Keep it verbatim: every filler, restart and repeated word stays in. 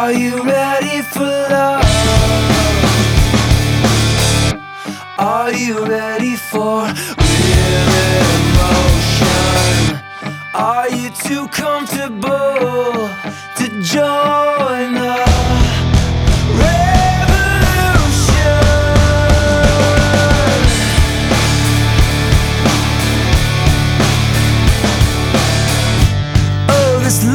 Are you ready for love? Are you ready for real emotion? Are you too comfortable to join?